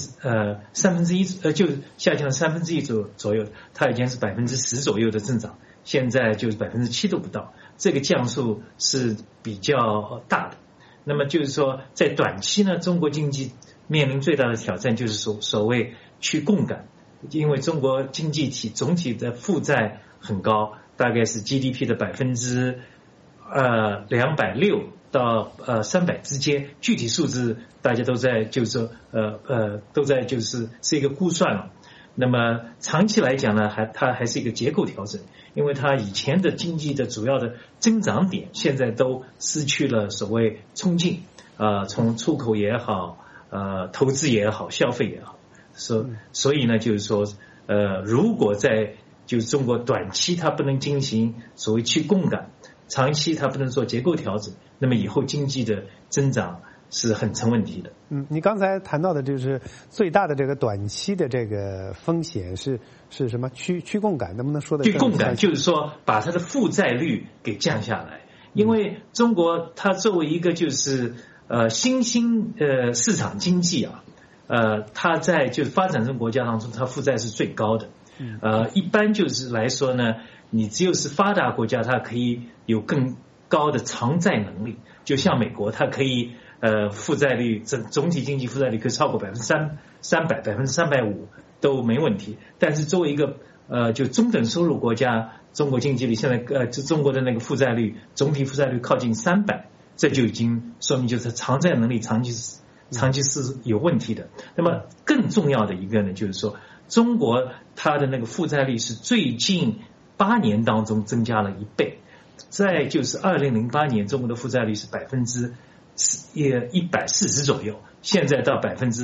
1/3，就下降了1/3左右，它以前是10%左右的增长，现在就是7%都不到，这个降速是比较大的。那么就是说，在短期呢，中国经济面临最大的挑战就是所谓去杠杆，因为中国经济体总体的负债很高，大概是 GDP 的260%到300之间，具体数字大家都在就是说都在就是一个估算了。那么长期来讲呢，它还是一个结构调整，因为它以前的经济的主要的增长点现在都失去了所谓冲劲，从出口也好，投资也好，消费也好，所以呢，就是说如果在就是中国短期它不能进行所谓去杠杆，长期它不能做结构调整，那么以后经济的增长是很成问题的。 你刚才谈到的就是最大的这个短期的这个风险是什么？去杠杆，能不能说的？ 去杠杆就是说把它的负债率给降下来，因为中国它作为一个就是新兴市场经济啊，它在就是发展中国家当中，它负债是最高的。一般就是来说呢，你只有是发达国家，它可以有更高的偿债能力，就像美国，它可以负债率总体经济负债率可以超过300%，350%都没问题。但是作为一个就中等收入国家，中国经济里现在就中国的那个负债率总体负债率靠近300%，这就已经说明就是偿债能力长期是有问题的。那么更重要的一个呢，就是说中国它的那个负债率是最近8年当中增加了1倍，在就是2008年中国的负债率是140%左右，现在到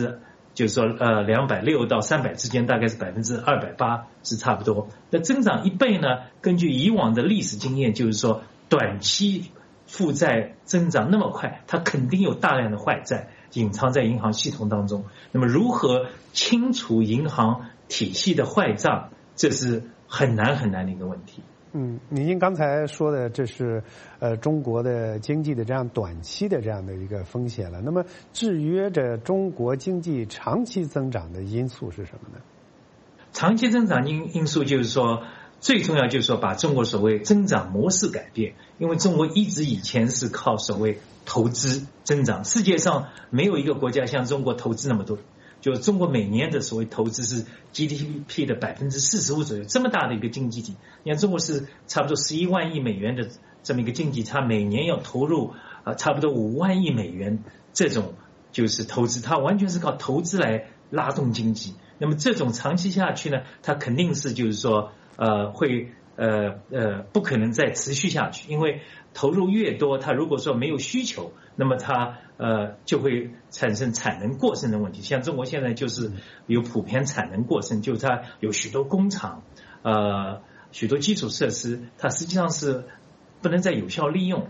就是说260到300之间，大概是280%是差不多。那增长1倍呢？根据以往的历史经验，就是说短期负债增长那么快，它肯定有大量的坏债隐藏在银行系统当中。那么如何清除银行体系的坏账，这是很难的一个问题。 您刚才说的这是中国的经济的这样短期的这样的一个风险了。那么制约着中国经济长期增长的因素是什么呢？ 长期增长因素就是说，最重要就是说把中国所谓增长模式改变。因为中国一直以前是靠所谓投资增长，世界上没有一个国家像中国投资那么多。就中国每年的所谓投资是 GDP 的45%左右，这么大的一个经济体。你看中国是差不多11万亿美元的这么一个经济，它每年要投入差不多5万亿美元这种就是投资，它完全是靠投资来拉动经济。那么这种长期下去呢，它肯定是就是说会不可能再持续下去，因为投入越多，它如果说没有需求，那么它就会产生产能过剩的问题。像中国现在就是有普遍产能过剩，就是它有许多工厂许多基础设施，它实际上是不能再有效利用。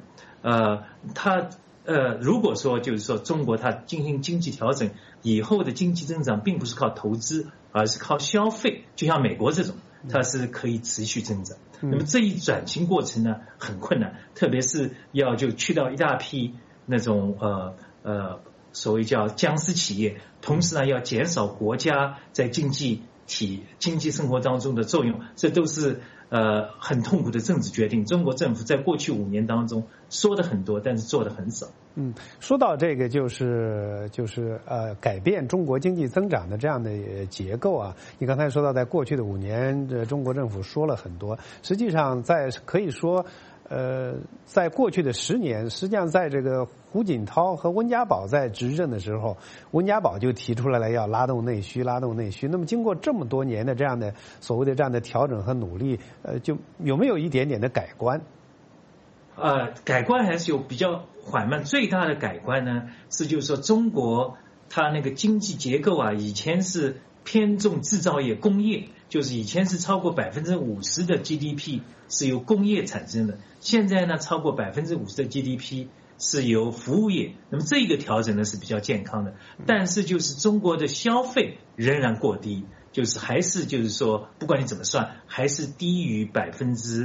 如果说就是说中国它进行经济调整以后的经济增长并不是靠投资，而是靠消费，就像美国这种，它是可以持续增长。那么这一转型过程呢很困难，特别是要就去掉一大批那种所谓叫僵尸企业，同时呢要减少国家在经济生活当中的作用，这都是很痛苦的政治决定。中国政府在过去5年当中说的很多，但是做的很少。 说到这个就是改变中国经济增长的这样的结构啊，你刚才说到在过去的5年，中国政府说了很多，实际上可以说在过去的10年，实际上在这个胡锦涛和温家宝在执政的时候，温家宝就提出来了要拉动内需。那么经过这么多年的这样的所谓的这样的调整和努力，就有没有一点点的改观？ 改观还是有比较缓慢。最大的改观呢是就是说中国它那个经济结构啊，以前是偏重制造业工业，就是以前是超过50%的 GDP 是由工业产生的，现在呢超过50%的 GDP 是由服务业。那么这一个调整呢是比较健康的，但是就是中国的消费仍然过低，就是还是就是说不管你怎么算还是低于50%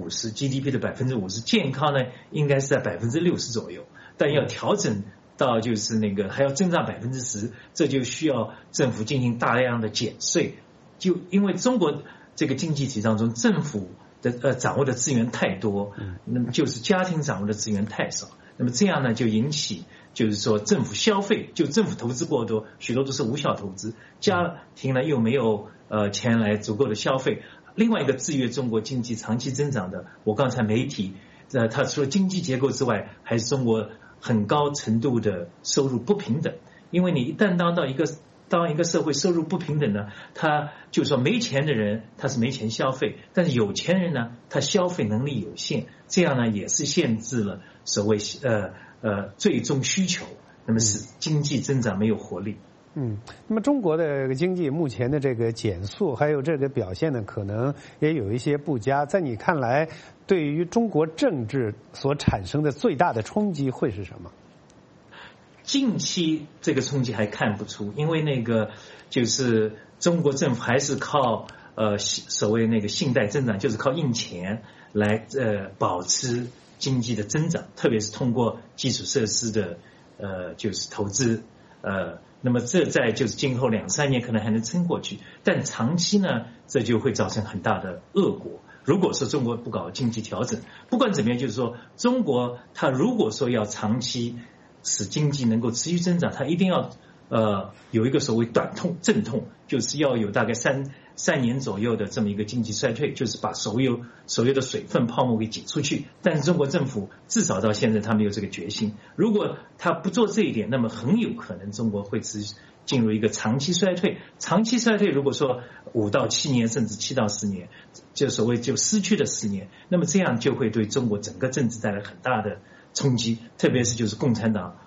GDP 的50%，健康呢应该是在60%左右，但要调整到就是还要增长10%，这就需要政府进行大量的减税。就因为中国这个经济体当中，政府的掌握的资源太多，那么就是家庭掌握的资源太少，那么这样呢就引起就是说政府消费，就政府投资过多，许多都是无效投资，家庭呢又没有钱来足够的消费。另外一个制约中国经济长期增长的，我刚才没提，它除了经济结构之外，还是中国很高程度的收入不平等。因为你一旦当一个社会收入不平等呢，他就是说没钱的人他是没钱消费，但是有钱人呢他消费能力有限，这样呢也是限制了所谓最终需求，那么使经济增长没有活力。 那么中国的经济目前的这个减速还有这个表现呢，可能也有一些不佳。在你看来，对于中国政治所产生的最大的冲击会是什么？ 近期这个冲击还看不出，因为就是中国政府还是靠所谓信贷增长，就是靠印钱来保持经济的增长，特别是通过基础设施的就是投资那么这在就是今后2-3年可能还能撑过去，但长期呢这就会造成很大的恶果。如果说中国不搞经济调整，不管怎么样，就是说中国它如果说要长期使经济能够持续增长，它一定要有一个所谓短痛阵痛，就是要有大概3年左右的这么一个经济衰退，就是把所有的水分泡沫给挤出去。但是中国政府至少到现在他没有这个决心，如果他不做这一点，那么很有可能中国会进入一个长期衰退。长期衰退如果说5到7年甚至7到10年，就所谓就失去了10年，那么这样就会对中国整个政治带来很大的冲击，特别是就是共产党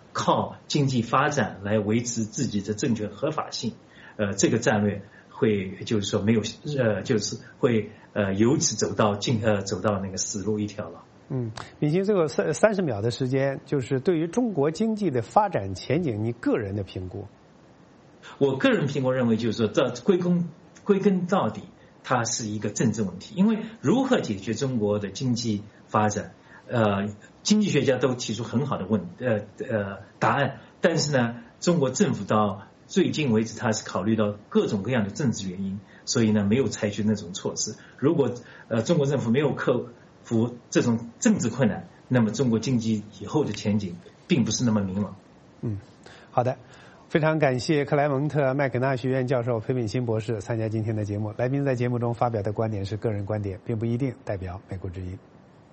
靠经济发展来维持自己的政权合法性，这个战略会就是说没有就是会由此走到那个死路一条了。 明星，最后30秒的时间，就是对于中国经济的发展前景，你个人的评估？ 我个人评估认为，就是说，这归根到底，它是一个政治问题。因为如何解决中国的经济发展，经济学家都提出很好的答案，但是呢，中国政府到最近为止，它是考虑到各种各样的政治原因，所以呢，没有采取那种措施。如果中国政府没有克服这种政治困难，那么中国经济以后的前景并不是那么明朗。 好的，非常感谢克莱蒙特麦肯纳学院教授裴秉新博士参加今天的节目。来宾在节目中发表的观点是个人观点，并不一定代表美国之音。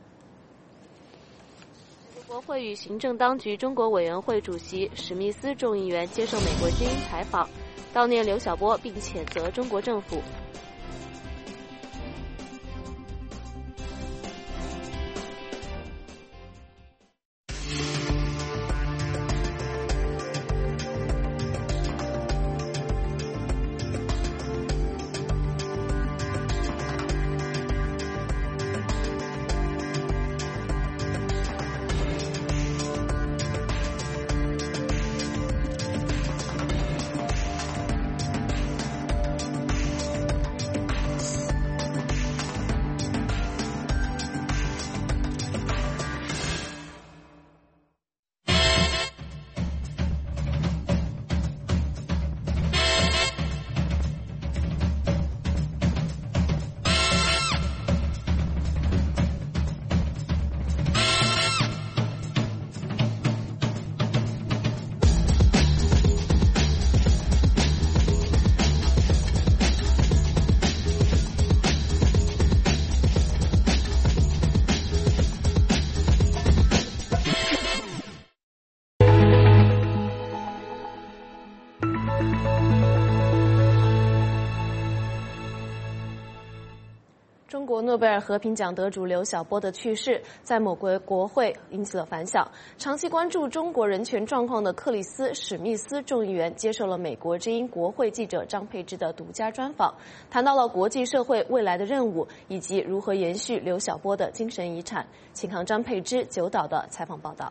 国会与行政当局中国委员会主席史密斯众议员接受美国之音采访，悼念刘晓波，并谴责中国政府。中国诺贝尔和平奖得主刘晓波的去世，在某国会引起了反响。长期关注中国人权状况的克里斯·史密斯众议员接受了美国之音国会记者张佩芝的独家专访，谈到了国际社会未来的任务以及如何延续刘晓波的精神遗产。请看张佩芝9岛的采访报道。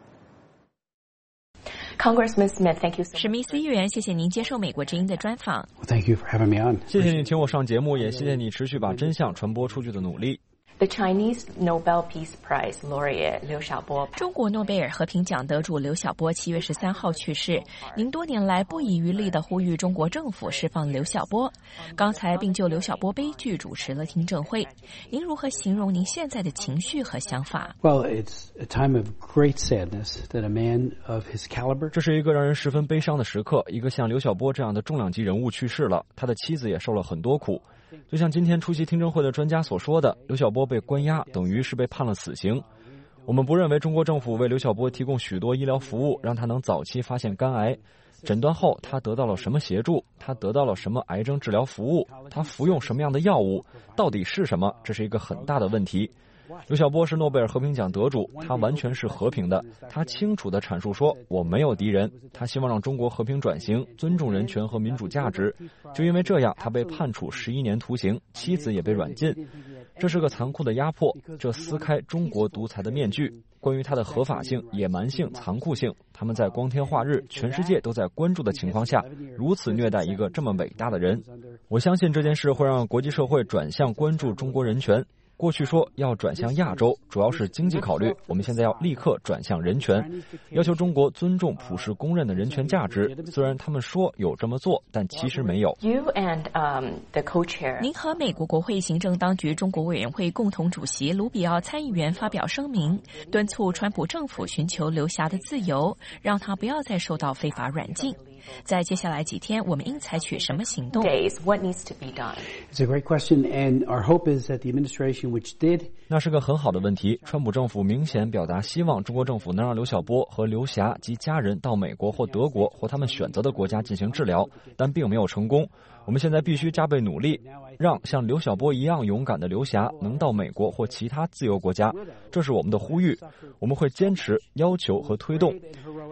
Congressman Smith, thank you. 史密斯议员，谢谢您接受美国之音的专访。 Thank you for having me on. 谢谢你请我上节目，也谢谢你持续把真相传播出去的努力。 The Chinese Nobel Peace Prize laureate 刘晓波， 中国诺贝尔和平奖得主刘晓波7月13号去世。您多年来不遗余力地呼吁中国政府释放刘晓波，刚才并就刘晓波悲剧主持了听证会。您如何形容您现在的情绪和想法？ Well, it's a time of great sadness that a man of his caliber. 这是一个让人十分悲伤的时刻，一个像刘晓波这样的重量级人物去世了，他的妻子也受了很多苦。就像今天出席听证会的专家所说的，刘晓波被关押等于是被判了死刑。我们不认为中国政府为刘晓波提供许多医疗服务，让他能早期发现肝癌。诊断后他得到了什么协助？他得到了什么癌症治疗服务？他服用什么样的药物？到底是什么？这是一个很大的问题。刘晓波是诺贝尔和平奖得主，他完全是和平的。他清楚地阐述说，我没有敌人。他希望让中国和平转型，尊重人权和民主价值。就因为这样，他被判处11年徒刑，妻子也被软禁。这是个残酷的压迫，这撕开中国独裁的面具。关于它的合法性、野蛮性、残酷性，他们在光天化日、全世界都在关注的情况下，如此虐待一个这么伟大的人。我相信这件事会让国际社会转向关注中国人权。过去说要转向亚洲，主要是经济考虑，我们现在要立刻转向人权，要求中国尊重普世公认的人权价值。虽然他们说有这么做，但其实没有。 You and the co-chair. 您和美国国会行政当局中国委员会共同主席卢比奥参议员发表声明，敦促川普政府寻求刘霞的自由，让他不要再受到非法软禁。在接下来几天，我们应采取什么行动？ What needs to be done? It's a great question, and our hope is that the administration which did. 那是个很好的问题。川普政府明显表达希望中国政府能让刘晓波和刘霞及家人到美国或德国或他们选择的国家进行治疗，但并没有成功。我们现在必须加倍努力，让像刘晓波一样勇敢的刘霞能到美国或其他自由国家。这是我们的呼吁，我们会坚持、要求和推动。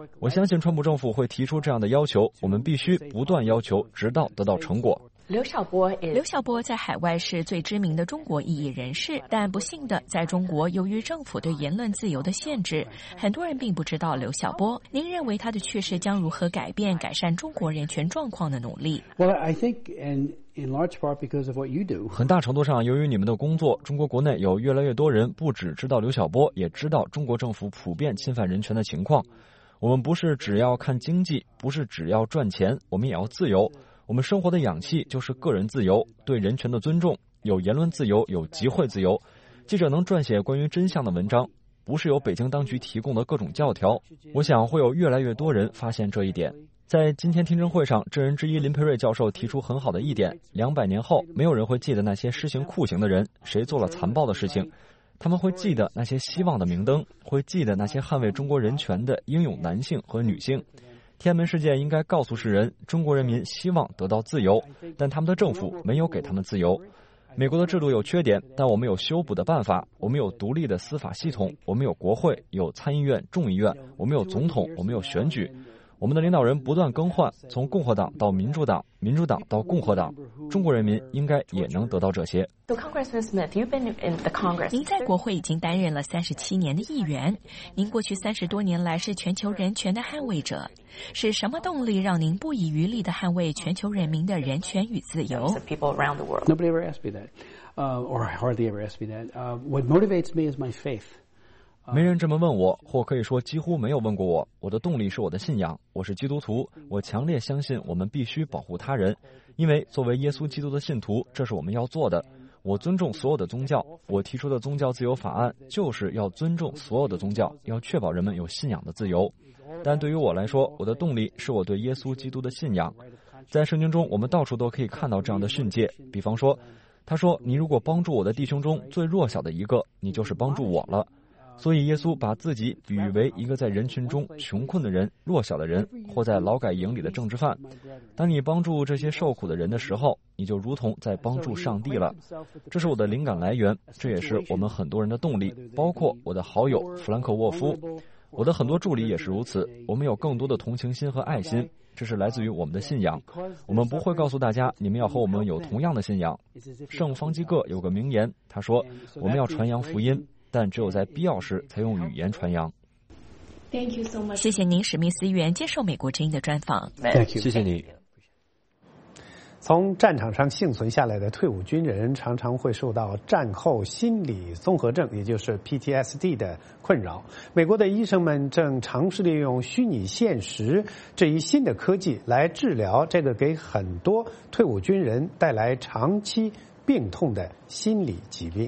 我相信川普政府会提出这样的要求，我们必须不断要求，直到得到成果。 刘晓波在海外是最知名的中国异议人士，但不幸的，在中国由于政府对言论自由的限制，很多人并不知道刘晓波。您认为他的去世将如何改善中国人权状况的努力？ Well, I think in large part because of what you do. 很大程度上，由于你们的工作，中国国内有越来越多人不只知道刘晓波，也知道中国政府普遍侵犯人权的情况。我们不是只要看经济，不是只要赚钱，我们也要自由。我们生活的氧气就是个人自由，对人权的尊重，有言论自由，有集会自由。记者能撰写关于真相的文章，不是由北京当局提供的各种教条。我想会有越来越多人发现这一点。在今天听证会上，证人之一林培瑞教授提出很好的一点：200年后，没有人会记得那些施行酷刑的人，谁做了残暴的事情。他们会记得那些希望的明灯，会记得那些捍卫中国人权的英勇男性和女性。天安门事件应该告诉世人，中国人民希望得到自由，但他们的政府没有给他们自由。美国的制度有缺点，但我们有修补的办法。我们有独立的司法系统，我们有国会，有参议院、众议院，我们有总统，我们有选举。我们的领导人不断更换，从共和党到民主党，民主党到共和党。中国人民应该也能得到这些。 您在国会已经担任了37年的议员，您过去30多年来是全球人权的捍卫者。是什么动力让您不遗余力地捍卫全球人民的人权与自由？ Nobody ever asked me that, or hardly ever asked me that. What motivates me is my faith. 没人这么问我，或可以说几乎没有问过我。我的动力是我的信仰，我是基督徒，我强烈相信我们必须保护他人，因为作为耶稣基督的信徒，这是我们要做的。我尊重所有的宗教，我提出的宗教自由法案就是要尊重所有的宗教，要确保人们有信仰的自由。但对于我来说，我的动力是我对耶稣基督的信仰。在圣经中，我们到处都可以看到这样的训诫，比方说，他说：“你如果帮助我的弟兄中最弱小的一个，你就是帮助我了。”所以耶稣把自己比喻为一个在人群中穷困的人、弱小的人，或在劳改营里的政治犯。当你帮助这些受苦的人的时候，你就如同在帮助上帝了。这是我的灵感来源，这也是我们很多人的动力，包括我的好友弗兰克沃夫。我的很多助理也是如此。我们有更多的同情心和爱心，这是来自于我们的信仰。我们不会告诉大家你们要和我们有同样的信仰。圣方济各有个名言，他说：“我们要传扬福音，但只有在必要时才用语言传扬。” 谢谢您，史密斯议员接受美国之音的专访。 谢谢你。 从战场上幸存下来的退伍军人常常会受到战后心理综合症，也就是 PTSD 的困扰。美国的医生们正尝试利用虚拟现实这一新的科技来治疗这个给很多退伍军人带来长期病痛的心理疾病。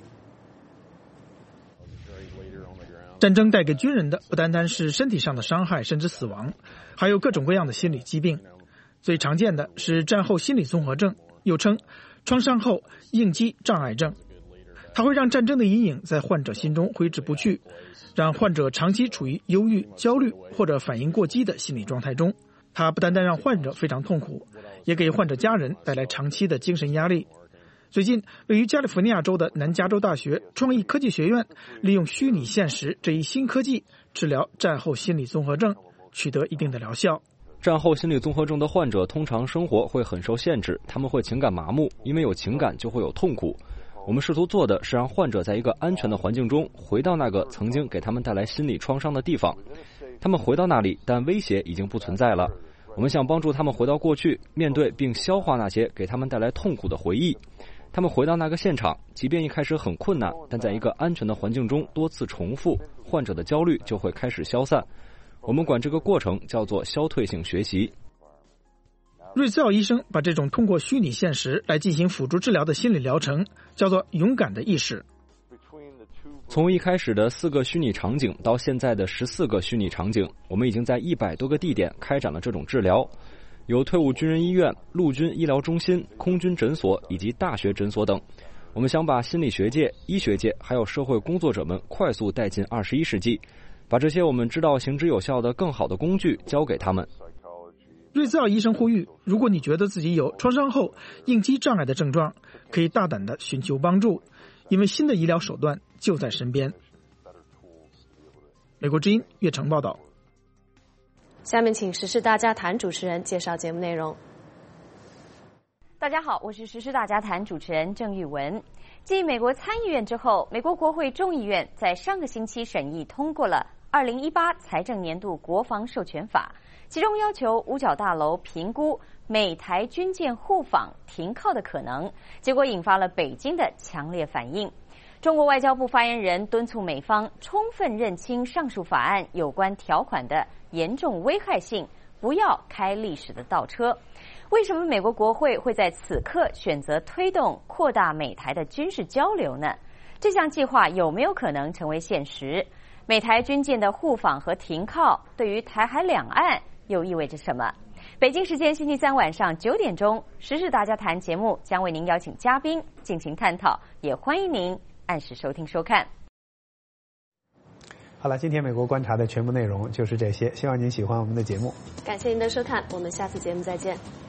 战争带给军人的不单单是身体上的伤害甚至死亡，还有各种各样的心理疾病。最常见的是战后心理综合症，又称创伤后应激障碍症。它会让战争的阴影在患者心中挥之不去，让患者长期处于忧郁、焦虑或者反应过激的心理状态中。它不单单让患者非常痛苦，也给患者家人带来长期的精神压力。最近，位于加利福尼亚州的南加州大学创意科技学院利用虚拟现实这一新科技治疗战后心理综合症，取得一定的疗效。 战后心理综合症的患者通常生活会很受限制，他们会情感麻木，因为有情感就会有痛苦。我们试图做的是让患者在一个安全的环境中回到那个曾经给他们带来心理创伤的地方。他们回到那里，但威胁已经不存在了。我们想帮助他们回到过去，面对并消化那些给他们带来痛苦的回忆。他们回到那个现场，即便一开始很困难，但在一个安全的环境中多次重复，患者的焦虑就会开始消散。我们管这个过程叫做消退性学习。 瑞兹奥医生把这种通过虚拟现实来进行辅助治疗的心理疗程叫做勇敢的意识。 从一开始的4个虚拟场景到现在的14个虚拟场景，我们已经在100多个地点开展了这种治疗，有退伍军人医院、陆军医疗中心、空军诊所以及大学诊所等。我们想把心理学界、医学界还有社会工作者们快速带进21世纪，把这些我们知道行之有效的更好的工具交给他们。 瑞兹奥医生呼吁，如果你觉得自己有创伤后应激障碍的症状，可以大胆地寻求帮助，因为新的医疗手段就在身边。美国之音岳成报道。 下面请时事大家谈主持人介绍节目内容。 大家好，我是时事大家谈主持人郑玉文。继美国参议院之后，美国国会众议院在上个星期审议通过了2018财政年度国防授权法，其中要求五角大楼评估美台军舰互访停靠的可能，结果引发了北京的强烈反应。中国外交部发言人敦促美方充分认清上述法案有关条款的严重危害性，不要开历史的倒车。为什么美国国会会在此刻选择推动扩大美台的军事交流呢？这项计划有没有可能成为现实？美台军舰的互访和停靠对于台海两岸又意味着什么？北京时间星期三晚上9点钟，时事大家谈节目将为您邀请嘉宾进行探讨，也欢迎您按时收听收看。 好了，今天美国观察的全部内容就是这些，希望您喜欢我们的节目。 感谢您的收看，我们下次节目再见。